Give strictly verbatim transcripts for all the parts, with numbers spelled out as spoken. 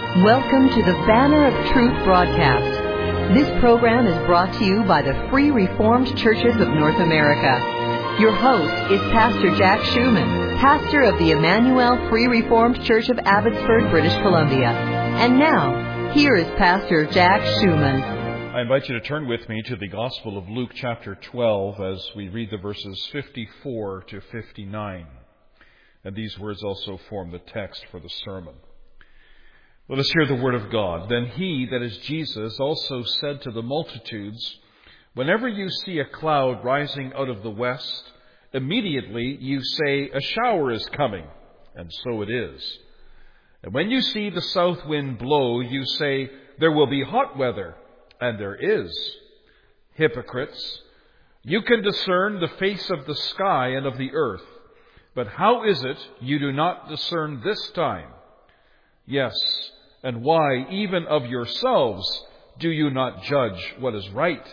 Welcome to the Banner of Truth broadcast. This program is brought to you by the Free Reformed Churches of North America. Your host is Pastor Jack Schumann, pastor of the Emmanuel Free Reformed Church of Abbotsford, British Columbia. And now, here is Pastor Jack Schumann. I invite you to turn with me to the Gospel of Luke chapter twelve as we read the verses fifty-four to fifty-nine. And these words also form the text for the sermon. Let us hear the word of God. Then he, that is Jesus, also said to the multitudes, whenever you see a cloud rising out of the west, immediately you say, a shower is coming, and so it is. And when you see the south wind blow, you say, there will be hot weather, and there is. Hypocrites, you can discern the face of the sky and of the earth, but how is it you do not discern this time? Yes, and why, even of yourselves, do you not judge what is right?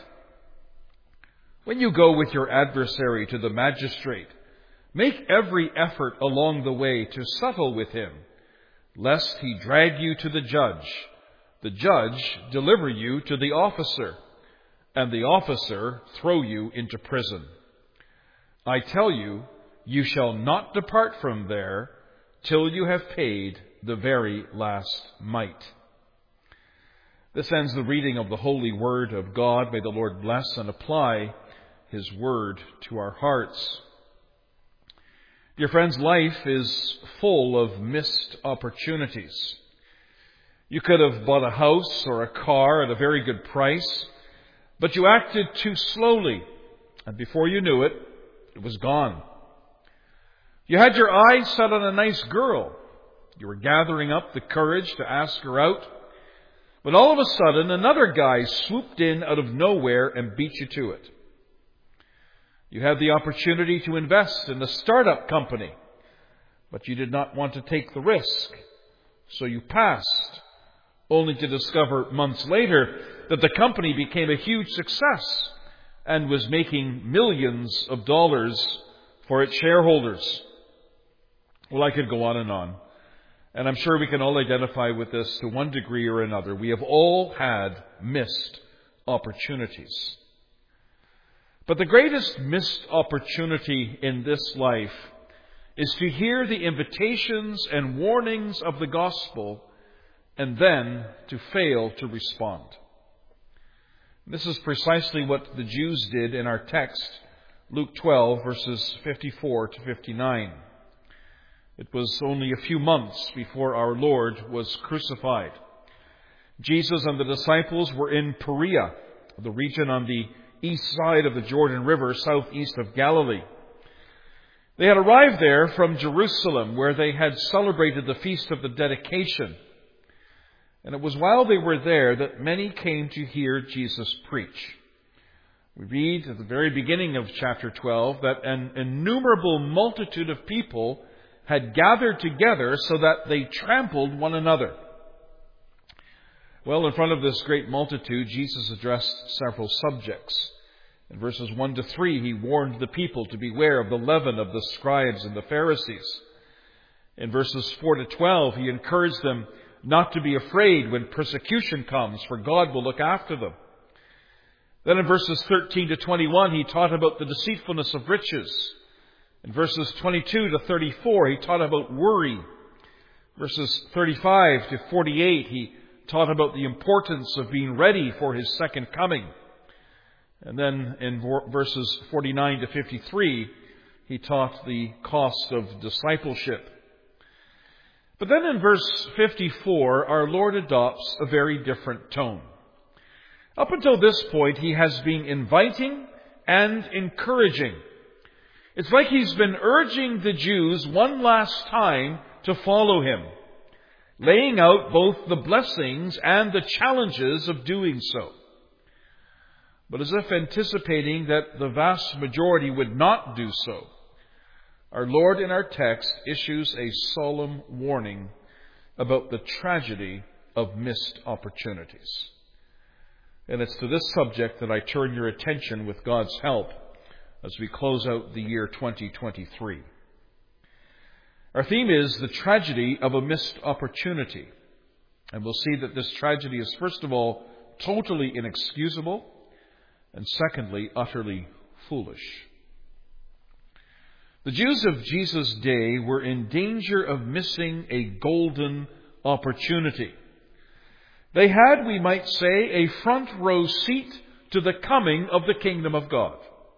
When you go with your adversary to the magistrate, make every effort along the way to settle with him, lest he drag you to the judge, the judge deliver you to the officer, and the officer throw you into prison. I tell you, you shall not depart from there till you have paid the very last mite. This ends the reading of the holy word of God. May the Lord bless and apply his word to our hearts. Dear friends, life is full of missed opportunities. You could have bought a house or a car at a very good price, but you acted too slowly, and before you knew it, it was gone. You had your eyes set on a nice girl. You were gathering up the courage to ask her out, but all of a sudden another guy swooped in out of nowhere and beat you to it. You had the opportunity to invest in a startup company, but you did not want to take the risk, so you passed, only to discover months later that the company became a huge success and was making millions of dollars for its shareholders. Well, I could go on and on. And I'm sure we can all identify with this to one degree or another. We have all had missed opportunities. But the greatest missed opportunity in this life is to hear the invitations and warnings of the gospel and then to fail to respond. This is precisely what the Jews did in our text, Luke twelve, verses fifty-four to fifty-nine. It was only a few months before our Lord was crucified. Jesus and the disciples were in Perea, the region on the east side of the Jordan River, southeast of Galilee. They had arrived there from Jerusalem, where they had celebrated the Feast of the Dedication. And it was while they were there that many came to hear Jesus preach. We read at the very beginning of chapter twelve that an innumerable multitude of people had gathered together so that they trampled one another. Well, in front of this great multitude, Jesus addressed several subjects. In verses one to three, he warned the people to beware of the leaven of the scribes and the Pharisees. In verses four to twelve, he encouraged them not to be afraid when persecution comes, for God will look after them. Then in verses thirteen to twenty-one, he taught about the deceitfulness of riches. In verses twenty-two to thirty-four, he taught about worry. Verses thirty-five to forty-eight, he taught about the importance of being ready for his second coming. And then in verses forty-nine to fifty-three, he taught the cost of discipleship. But then in verse fifty-four, our Lord adopts a very different tone. Up until this point, he has been inviting and encouraging. It's like he's been urging the Jews one last time to follow him, laying out both the blessings and the challenges of doing so. But as if anticipating that the vast majority would not do so, our Lord in our text issues a solemn warning about the tragedy of missed opportunities. And it's to this subject that I turn your attention with God's help as we close out the year twenty twenty-three. Our theme is the tragedy of a missed opportunity. And we'll see that this tragedy is, first of all, totally inexcusable, and secondly, utterly foolish. The Jews of Jesus' day were in danger of missing a golden opportunity. They had, we might say, a front row seat to the coming of the kingdom of God.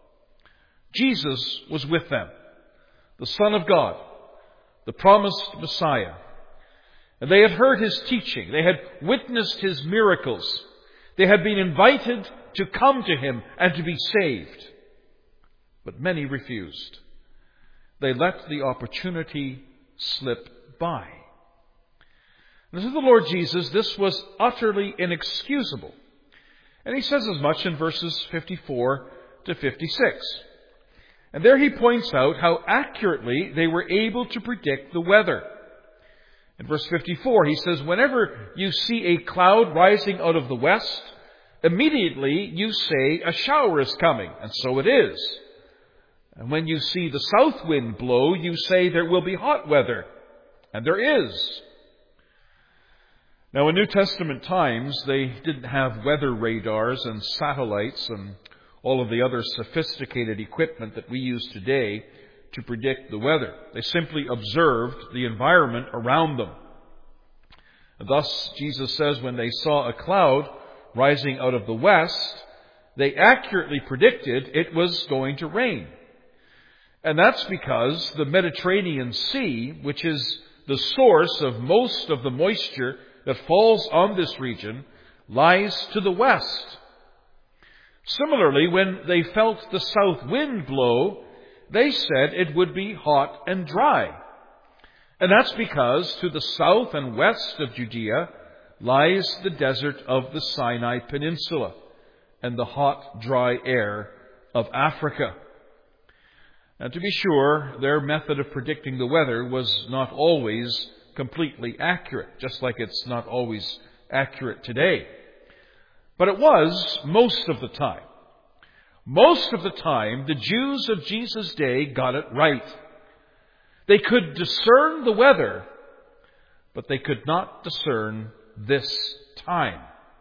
Jesus was with them, the Son of God, the promised Messiah. And they had heard his teaching. They had witnessed his miracles. They had been invited to come to him and to be saved. But many refused. They let the opportunity slip by. And to the Lord Jesus, this was utterly inexcusable. And he says as much in verses fifty-four to fifty-six. And there he points out how accurately they were able to predict the weather. In verse fifty-four, he says, whenever you see a cloud rising out of the west, immediately you say a shower is coming, and so it is. And when you see the south wind blow, you say there will be hot weather. And there is. Now, in New Testament times, they didn't have weather radars and satellites and all of the other sophisticated equipment that we use today to predict the weather. They simply observed the environment around them. And thus, Jesus says when they saw a cloud rising out of the west, they accurately predicted it was going to rain. And that's because the Mediterranean Sea, which is the source of most of the moisture that falls on this region, lies to the west. Similarly, when they felt the south wind blow, they said it would be hot and dry. And that's because to the south and west of Judea lies the desert of the Sinai Peninsula and the hot, dry air of Africa. And to be sure, their method of predicting the weather was not always completely accurate, just like it's not always accurate today. But it was most of the time. Most of the time, the Jews of Jesus' day got it right. They could discern the weather, but they could not discern this time.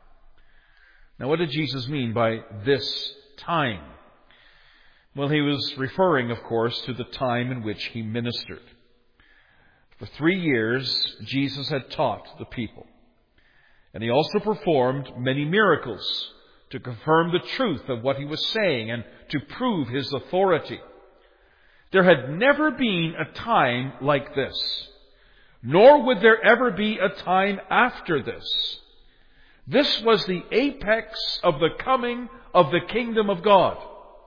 Now, what did Jesus mean by this time? Well, he was referring, of course, to the time in which he ministered. For three years, Jesus had taught the people. And he also performed many miracles to confirm the truth of what he was saying and to prove his authority. There had never been a time like this, nor would there ever be a time after this. This was the apex of the coming of the kingdom of God.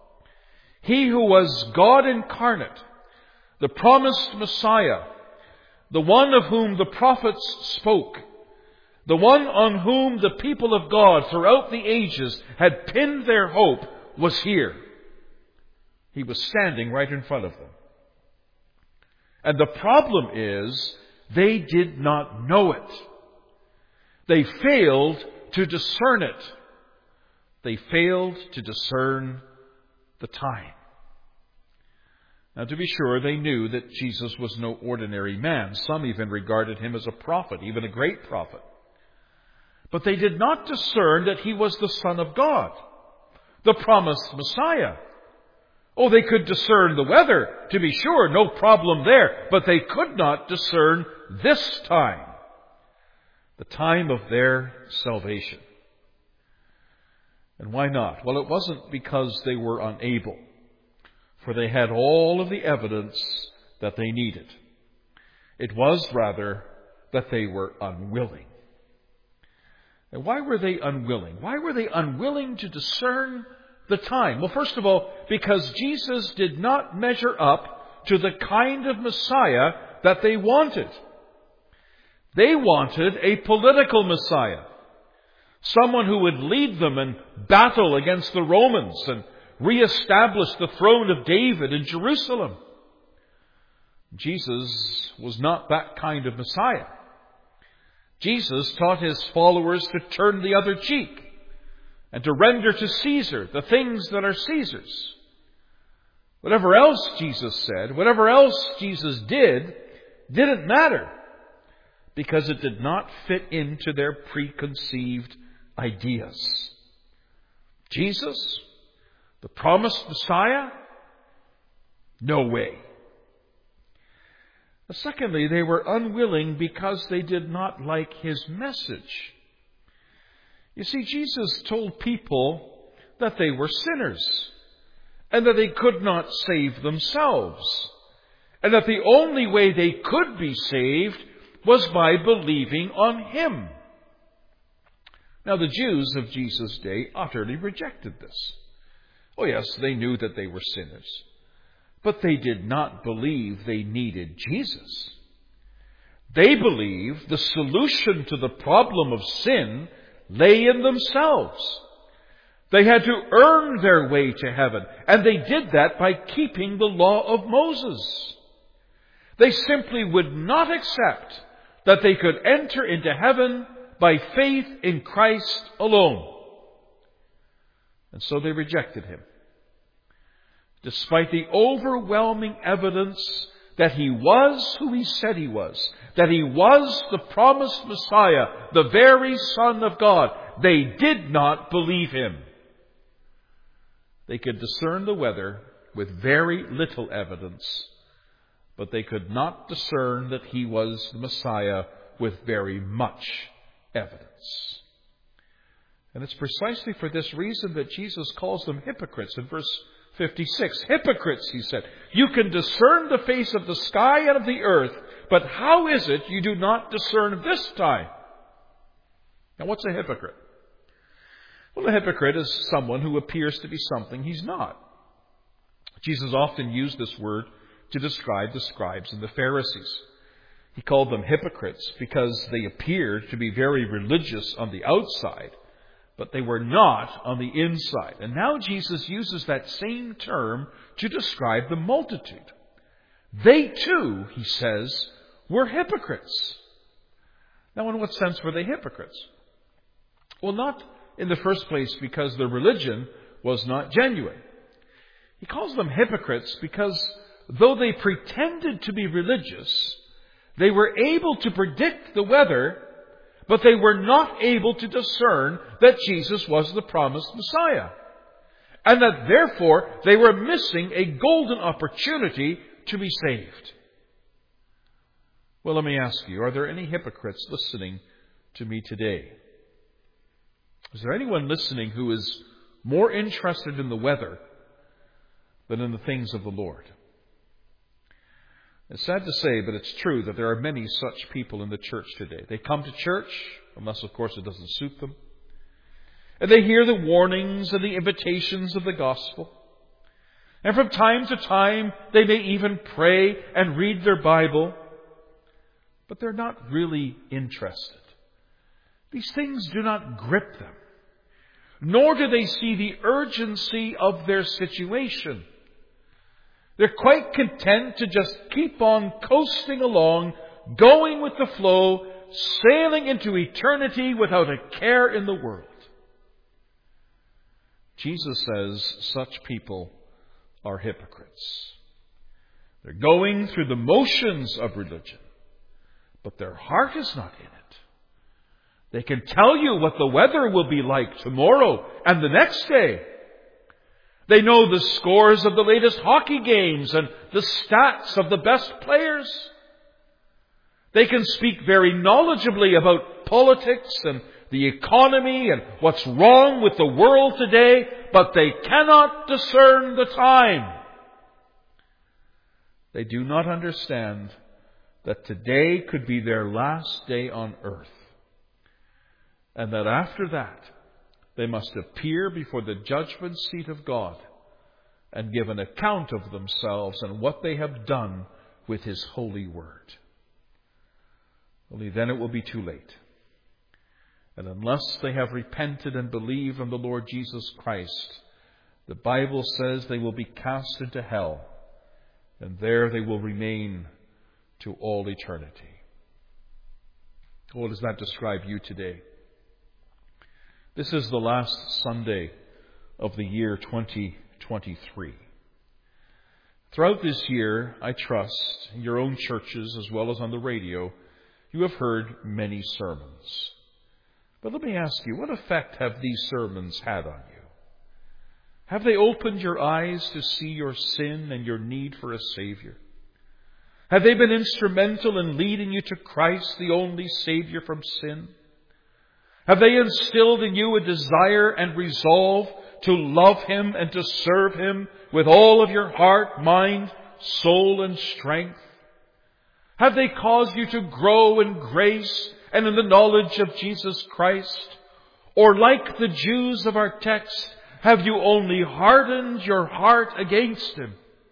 He who was God incarnate, the promised Messiah, the one of whom the prophets spoke, the one on whom the people of God throughout the ages had pinned their hope, was here. He was standing right in front of them. And the problem is, they did not know it. They failed to discern it. They failed to discern the time. Now, to be sure, they knew that Jesus was no ordinary man. Some even regarded him as a prophet, even a great prophet. But they did not discern that he was the Son of God, the promised Messiah. Oh, they could discern the weather, to be sure, no problem there. But they could not discern this time, the time of their salvation. And why not? Well, it wasn't because they were unable, for they had all of the evidence that they needed. It was rather that they were unwilling. And why were they unwilling? Why were they unwilling to discern the time? Well, first of all, because Jesus did not measure up to the kind of Messiah that they wanted. They wanted a political Messiah. Someone who would lead them in battle against the Romans and reestablish the throne of David in Jerusalem. Jesus was not that kind of Messiah. Jesus taught his followers to turn the other cheek and to render to Caesar the things that are Caesar's. Whatever else Jesus said, whatever else Jesus did, didn't matter, because it did not fit into their preconceived ideas. Jesus, the promised Messiah? No way. Secondly, they were unwilling because they did not like his message. You see, Jesus told people that they were sinners and that they could not save themselves, and that the only way they could be saved was by believing on him. Now, the Jews of Jesus' day utterly rejected this. Oh yes, they knew that they were sinners, but they did not believe they needed Jesus. They believed the solution to the problem of sin lay in themselves. They had to earn their way to heaven, and they did that by keeping the law of Moses. They simply would not accept that they could enter into heaven by faith in Christ alone. And so they rejected him, despite the overwhelming evidence that he was who he said he was, that he was the promised Messiah, the very Son of God. They did not believe him. They could discern the weather with very little evidence, but they could not discern that he was the Messiah with very much evidence. And it's precisely for this reason that Jesus calls them hypocrites in verse fifty-six. Hypocrites, he said. You can discern the face of the sky and of the earth, but how is it you do not discern this time? Now, what's a hypocrite? Well, a hypocrite is someone who appears to be something he's not. Jesus often used this word to describe the scribes and the Pharisees. He called them hypocrites because they appeared to be very religious on the outside, but they were not on the inside. And now Jesus uses that same term to describe the multitude. They too, he says, were hypocrites. Now, in what sense were they hypocrites? Well, not in the first place because their religion was not genuine. He calls them hypocrites because though they pretended to be religious, they were able to predict the weather, but they were not able to discern that Jesus was the promised Messiah, and that therefore they were missing a golden opportunity to be saved. Well, let me ask you, are there any hypocrites listening to me today? Is there anyone listening who is more interested in the weather than in the things of the Lord? It's sad to say, but it's true that there are many such people in the church today. They come to church, unless of course it doesn't suit them, and they hear the warnings and the invitations of the gospel. And from time to time, they may even pray and read their Bible, but they're not really interested. These things do not grip them, nor do they see the urgency of their situation. They're quite content to just keep on coasting along, going with the flow, sailing into eternity without a care in the world. Jesus says such people are hypocrites. They're going through the motions of religion, but their heart is not in it. They can tell you what the weather will be like tomorrow and the next day. They know the scores of the latest hockey games and the stats of the best players. They can speak very knowledgeably about politics and the economy and what's wrong with the world today, but they cannot discern the time. They do not understand that today could be their last day on earth, and that after that, they must appear before the judgment seat of God and give an account of themselves and what they have done with His holy word. Only then it will be too late. And unless they have repented and believed on the Lord Jesus Christ, the Bible says they will be cast into hell, and there they will remain to all eternity. How does that describe you today? This is the last Sunday of the year twenty twenty-three. Throughout this year, I trust, in your own churches as well as on the radio, You have heard many sermons. But let me ask you, what effect have these sermons had on you? Have they opened your eyes to see your sin and your need for a Savior? Have they been instrumental in leading you to Christ, the only Savior from sin? Have they instilled in you a desire and resolve to love Him and to serve Him with all of your heart, mind, soul, and strength? Have they caused you to grow in grace and in the knowledge of Jesus Christ? Or like the Jews of our text, have you only hardened your heart against Him?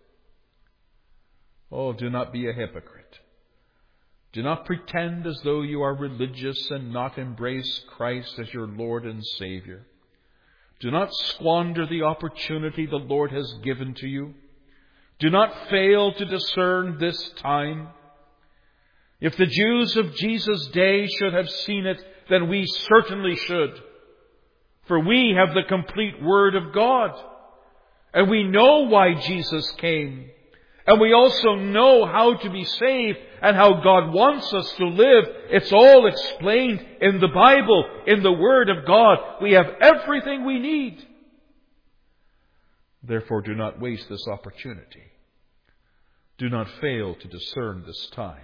Oh, do not be a hypocrite. Do not pretend as though you are religious and not embrace Christ as your Lord and Savior. Do not squander the opportunity the Lord has given to you. Do not fail to discern this time. If the Jews of Jesus' day should have seen it, then we certainly should. For we have the complete Word of God. And we know why Jesus came. And we also know how to be saved and how God wants us to live. It's all explained in the Bible, in the Word of God. We have everything we need. Therefore, do not waste this opportunity. Do not fail to discern this time.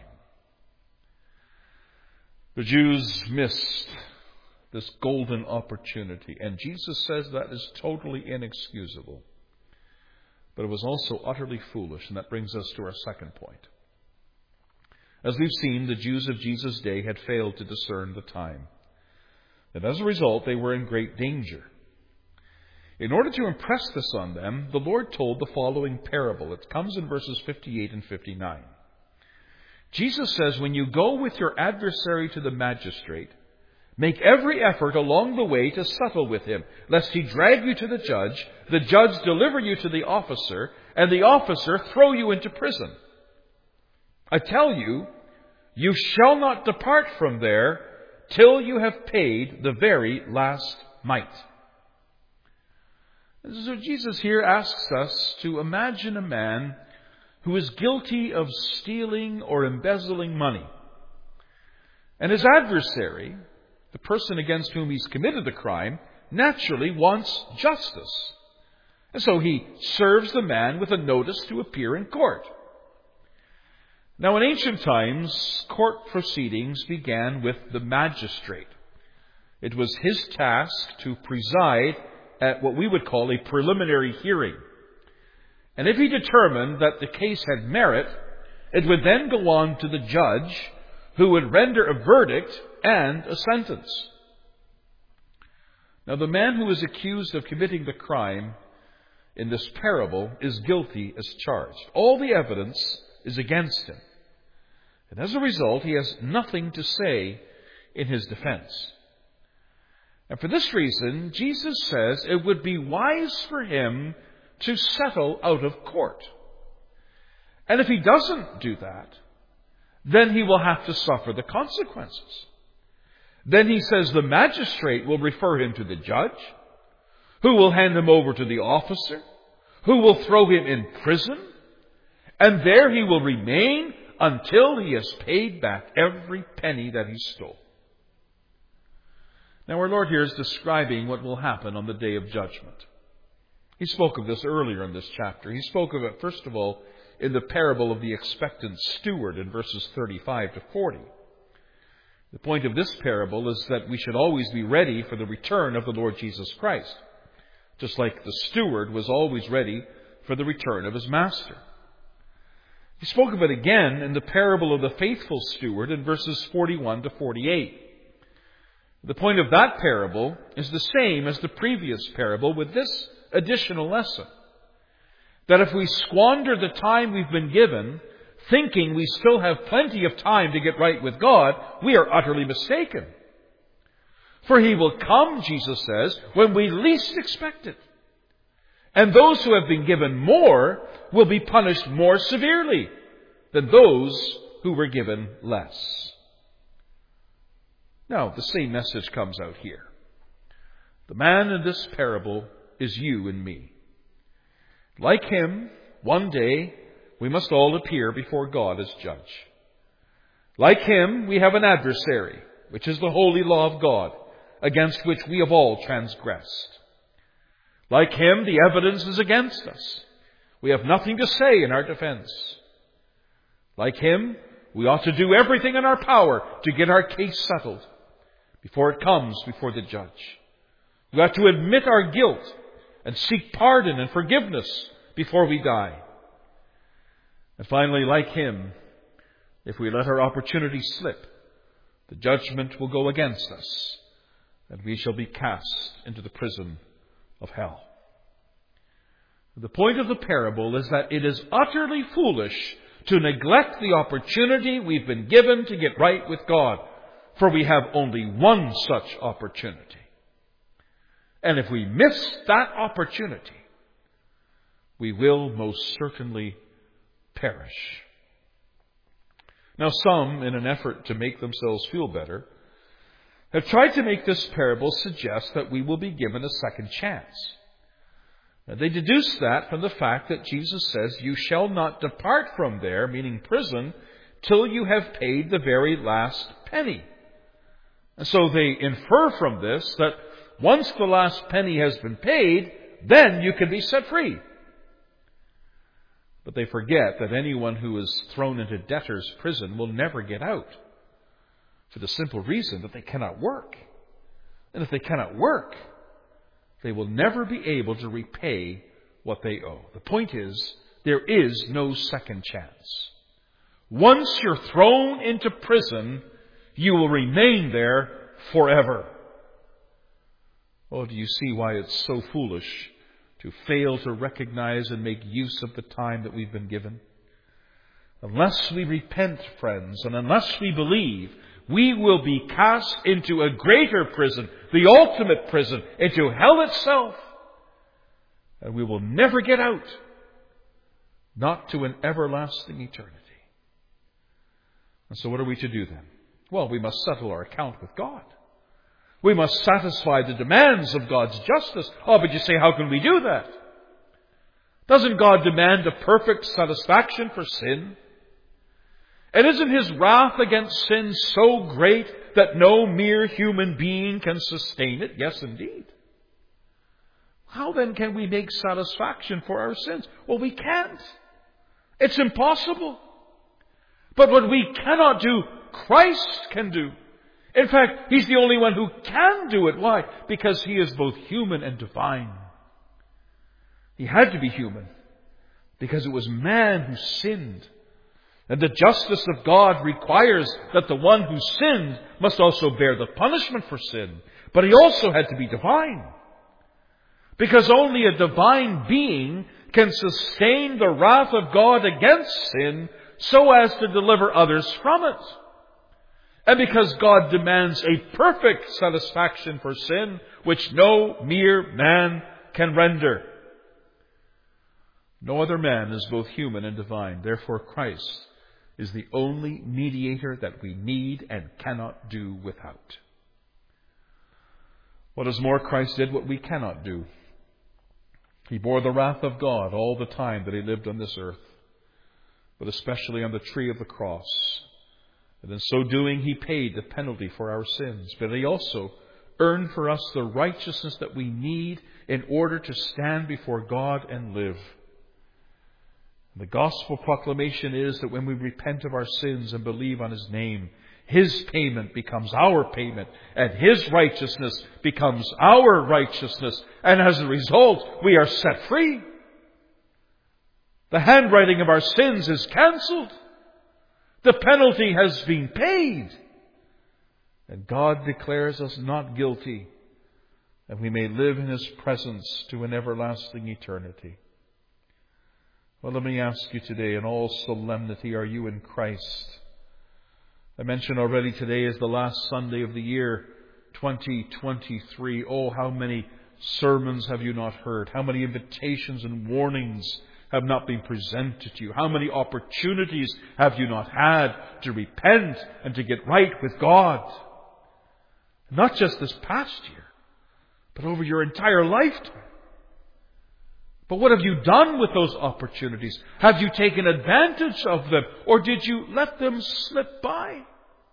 The Jews missed this golden opportunity, and Jesus says that is totally inexcusable. But it was also utterly foolish, and that brings us to our second point. As we've seen, the Jews of Jesus' day had failed to discern the time. And as a result, they were in great danger. In order to impress this on them, the Lord told the following parable. It comes in verses fifty-eight and fifty-nine. Jesus says, when you go with your adversary to the magistrate, make every effort along the way to settle with him, lest he drag you to the judge, the judge deliver you to the officer, and the officer throw you into prison. I tell you, you shall not depart from there till you have paid the very last mite. So Jesus here asks us to imagine a man who is guilty of stealing or embezzling money. And his adversary, the person against whom he's committed the crime, naturally wants justice. And so he serves the man with a notice to appear in court. Now, in ancient times, court proceedings began with the magistrate. It was his task to preside at what we would call a preliminary hearing. And if he determined that the case had merit, it would then go on to the judge, who would render a verdict and a sentence. Now, the man who is accused of committing the crime in this parable is guilty as charged. All the evidence is against him. And as a result, he has nothing to say in his defense. And for this reason, Jesus says it would be wise for him to settle out of court. And if he doesn't do that, then he will have to suffer the consequences. Then he says the magistrate will refer him to the judge, who will hand him over to the officer, who will throw him in prison, and there he will remain until he has paid back every penny that he stole. Now, our Lord here is describing what will happen on the day of judgment. He spoke of this earlier in this chapter. He spoke of it, first of all, in the parable of the expectant steward in verses thirty-five to forty. The point of this parable is that we should always be ready for the return of the Lord Jesus Christ, just like the steward was always ready for the return of his master. He spoke of it again in the parable of the faithful steward in verses forty-one to forty-eight. The point of that parable is the same as the previous parable, with this additional lesson: that if we squander the time we've been given, thinking we still have plenty of time to get right with God, we are utterly mistaken. For He will come, Jesus says, when we least expect it. And those who have been given more will be punished more severely than those who were given less. Now, the same message comes out here. The man in this parable is you and me. Like him, one day we must all appear before God as judge. Like him, we have an adversary, which is the holy law of God, against which we have all transgressed. Like him, the evidence is against us. We have nothing to say in our defense. Like him, we ought to do everything in our power to get our case settled before it comes before the judge. We ought to admit our guilt and seek pardon and forgiveness before we die. And finally, like him, if we let our opportunity slip, the judgment will go against us, and we shall be cast into the prison of hell. The point of the parable is that it is utterly foolish to neglect the opportunity we've been given to get right with God, for we have only one such opportunity. And if we miss that opportunity, we will most certainly perish. Now, some, in an effort to make themselves feel better, have tried to make this parable suggest that we will be given a second chance. Now, they deduce that from the fact that Jesus says, "You shall not depart from there," meaning prison, "till you have paid the very last penny." And so they infer from this that once the last penny has been paid, then you can be set free. But they forget that anyone who is thrown into debtor's prison will never get out, for the simple reason that they cannot work. And if they cannot work, they will never be able to repay what they owe. The point is, there is no second chance. Once you're thrown into prison, you will remain there forever. Oh, do you see why it's so foolish to fail to recognize and make use of the time that we've been given? Unless we repent, friends, and unless we believe, we will be cast into a greater prison, the ultimate prison, into hell itself. And we will never get out, not to an everlasting eternity. And so what are we to do then? Well, we must settle our account with God. We must satisfy the demands of God's justice. Oh, but you say, how can we do that? Doesn't God demand a perfect satisfaction for sin? And isn't His wrath against sin so great that no mere human being can sustain it? Yes, indeed. How then can we make satisfaction for our sins? Well, we can't. It's impossible. But what we cannot do, Christ can do. In fact, He's the only one who can do it. Why? Because He is both human and divine. He had to be human because it was man who sinned. And the justice of God requires that the one who sinned must also bear the punishment for sin. But He also had to be divine. Because only a divine being can sustain the wrath of God against sin so as to deliver others from it. And because God demands a perfect satisfaction for sin, which no mere man can render. No other man is both human and divine. Therefore, Christ is the only mediator that we need and cannot do without. What is more, Christ did what we cannot do. He bore the wrath of God all the time that He lived on this earth, but especially on the tree of the cross. And in so doing, He paid the penalty for our sins. But He also earned for us the righteousness that we need in order to stand before God and live. The gospel proclamation is that when we repent of our sins and believe on His name, His payment becomes our payment, and His righteousness becomes our righteousness. And as a result, we are set free. The handwriting of our sins is cancelled. The penalty has been paid. And God declares us not guilty, and we may live in His presence to an everlasting eternity. Well, let me ask you today, in all solemnity, are you in Christ? I mentioned already today is the last Sunday of the year, twenty twenty-three. Oh, how many sermons have you not heard? How many invitations and warnings have not been presented to you? How many opportunities have you not had to repent and to get right with God? Not just this past year, but over your entire lifetime. But what have you done with those opportunities? Have you taken advantage of them? Or did you let them slip by?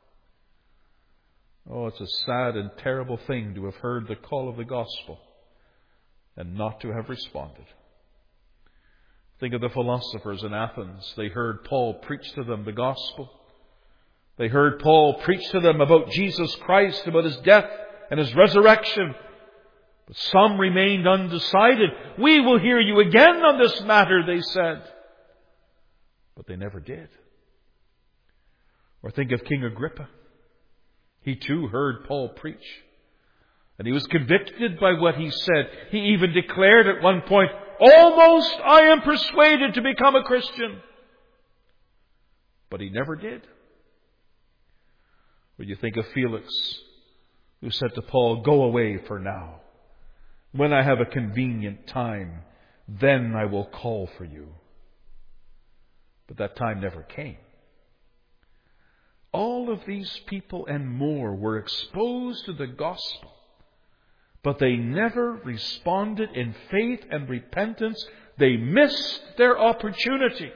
Oh, it's a sad and terrible thing to have heard the call of the gospel and not to have responded. Think of the philosophers in Athens. They heard Paul preach to them the gospel. They heard Paul preach to them about Jesus Christ, about His death and His resurrection. But some remained undecided. We will hear you again on this matter, they said. But they never did. Or think of King Agrippa. He too heard Paul preach. And he was convicted by what he said. He even declared at one point, almost I am persuaded to become a Christian. But he never did. Or you think of Felix, who said to Paul, go away for now. When I have a convenient time, then I will call for you. But that time never came. All of these people and more were exposed to the gospel, but they never responded in faith and repentance. They missed their opportunity.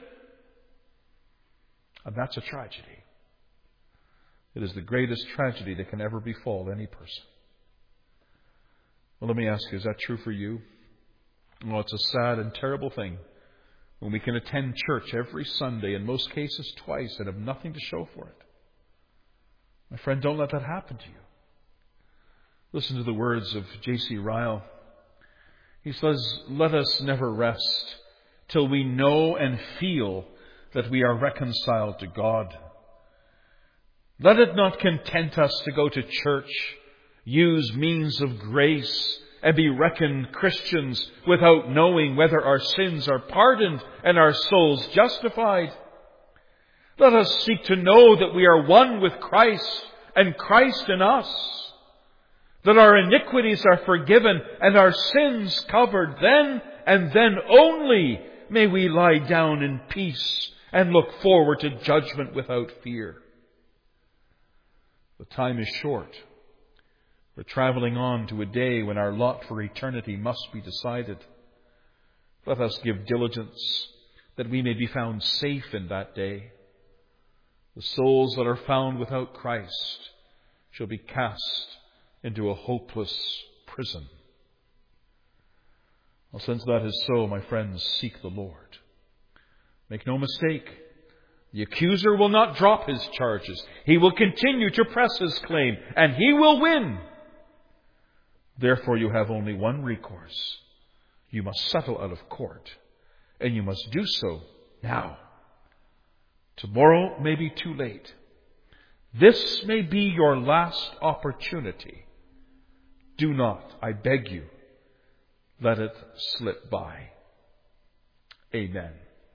And that's a tragedy. It is the greatest tragedy that can ever befall any person. Well, let me ask you, is that true for you? Well, it's a sad and terrible thing when we can attend church every Sunday, in most cases twice, and have nothing to show for it. My friend, don't let that happen to you. Listen to the words of J C Ryle. He says, let us never rest till we know and feel that we are reconciled to God. Let it not content us to go to church, use means of grace, and be reckoned Christians without knowing whether our sins are pardoned and our souls justified. Let us seek to know that we are one with Christ and Christ in us, that our iniquities are forgiven and our sins covered. Then and then only may we lie down in peace and look forward to judgment without fear. The time is short. We're traveling on to a day when our lot for eternity must be decided. Let us give diligence that we may be found safe in that day. The souls that are found without Christ shall be cast into a hopeless prison. Well, since that is so, my friends, seek the Lord. Make no mistake, the accuser will not drop his charges. He will continue to press his claim, and he will win. Therefore, you have only one recourse. You must settle out of court, and you must do so now. Tomorrow may be too late. This may be your last opportunity. Do not, I beg you, let it slip by. Amen.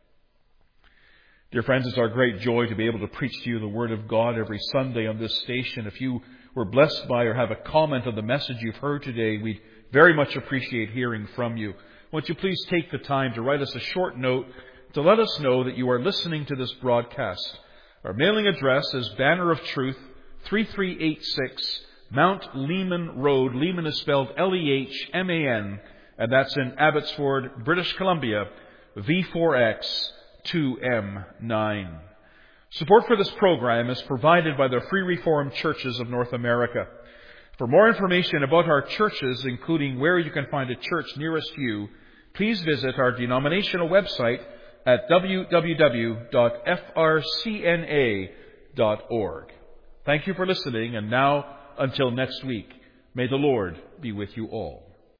Dear friends, it's our great joy to be able to preach to you the Word of God every Sunday on this station. If you were blessed by or have a comment on the message you've heard today, we'd very much appreciate hearing from you. Won't you please take the time to write us a short note to let us know that you are listening to this broadcast. Our mailing address is Banner of Truth, three three eight six, Mount Lehman Road. Lehman is spelled L E H M A N, and that's in Abbotsford, British Columbia, V four X two M nine. Support for this program is provided by the Free Reformed Churches of North America. For more information about our churches, including where you can find a church nearest you, please visit our denominational website at w w w dot f r c n a dot org. Thank you for listening, and now, until next week, may the Lord be with you all.